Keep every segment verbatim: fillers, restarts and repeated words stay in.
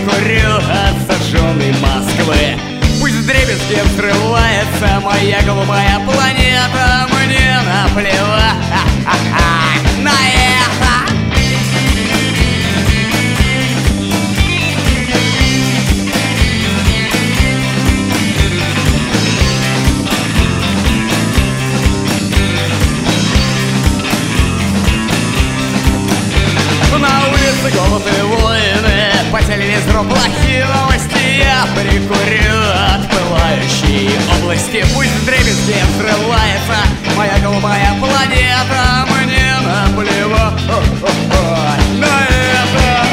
прикурю от зажженной Москвы. Пусть вдребезги взрывается моя голубая планета, мне наплевать на это. На улице голод и войны, по телевизору плохие новости. Я прикурю от пылающей области. Пусть вдребезги взрывается моя голубая планета, мне наплевать на это.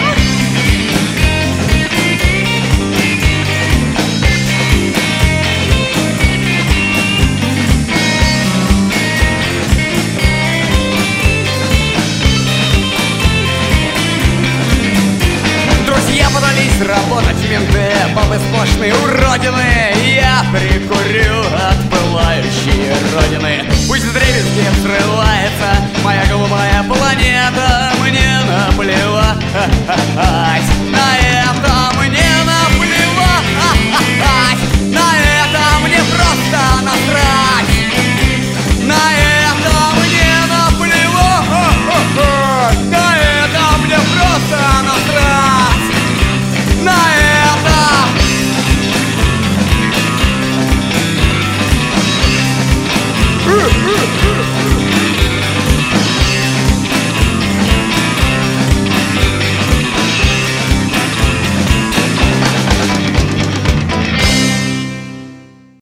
Подались работать менты, бабы сплошные уродины. Я прикурю от пылающей родины. Пусть вдребезги взрывается моя голубая планета, мне наплевать на это, мне наплевать на это, мне просто насрать на это, мне наплевать на это, мне просто насрать на это. Uh, uh, uh.